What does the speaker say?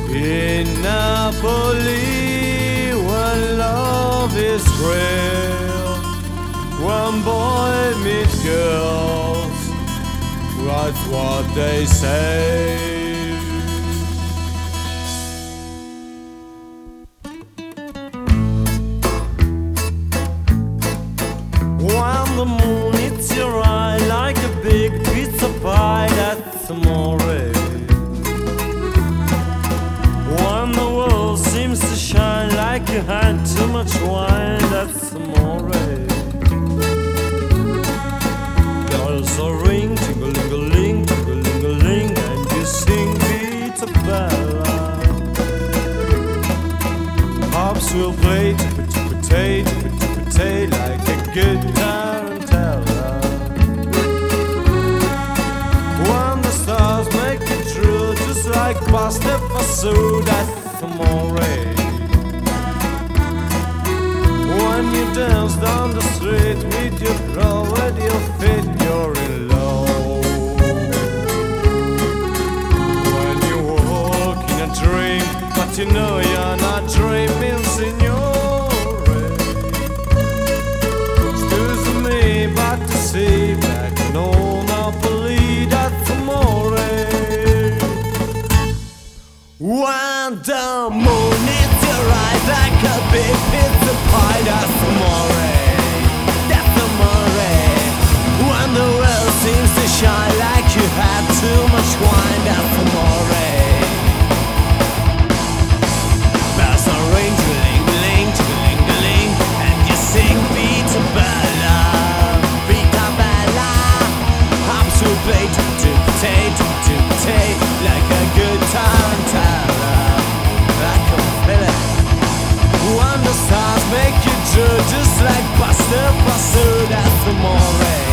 In Napoli, when love is real, when boy meets girls, that's what they say. When the moon hits your eye like a big pizza pie, that's amore. When the world seems to shine like you had too much wine, that's amore. Bells are ring, tingle-ling-a-ling, tingle-ling-a-ling, and you sing Vita Bella. Harps will play, tip-a-tip-a-tay, like a good tarantella. When the stars make it true, just like pasta fasu, that's amore. When you dance down the street with your girl with your feet, you're in love. When you walk in a dream, but you know you're not dreaming, signore. Excuse me, but to see back in old Napoli, that's amore. When the moon hits your eyes like a big pizza pie, that's amore. That's amore. When the world seems to shine like you had too much wine, that's amore. Bells are ring, ling-a-ling, ling-a-ling, and you sing Vita Bella, Vita Bella. Harps will play, tip-a-tay, like a good tarantella. I can feel it. When the stars make you drool, just like pasta, that's amore.